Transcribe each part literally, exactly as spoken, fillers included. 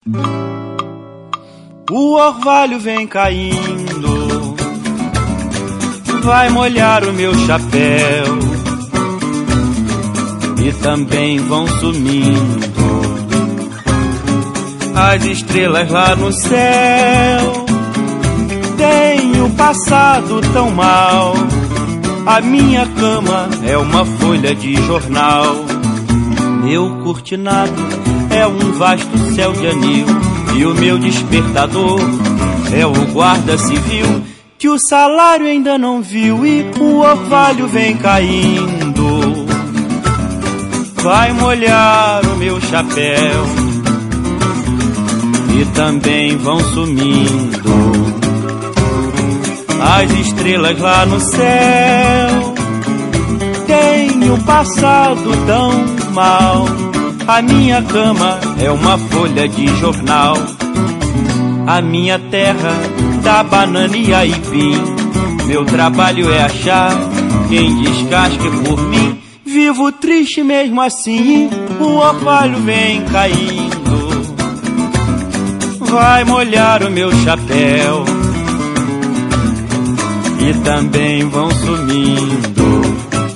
O orvalho vem caindo, vai molhar o meu chapéu, e também vão sumindo as estrelas lá no céu. Tenho passado tão mal, a minha cama é uma folha de jornal. Meu cortinado é um vasto céu de anil, e o meu despertador é o guarda civil, que o salário ainda não viu e o orvalho vem caindo, vai molhar o meu chapéu, e também vão sumindo as estrelas lá no céu. Tenho passado tão mal, a minha cama é uma folha de jornal. A minha terra dá banana e aipim, meu trabalho é achar quem descasque por mim. Vivo triste mesmo assim, o orvalho vem caindo, vai molhar o meu chapéu, e também vão sumindo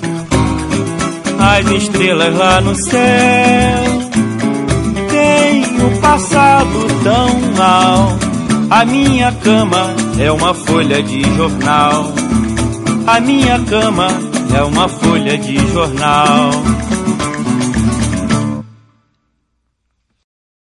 as estrelas lá no céu. Tenho passado tão mal, a minha cama é uma folha de jornal. A minha cama é uma folha de jornal.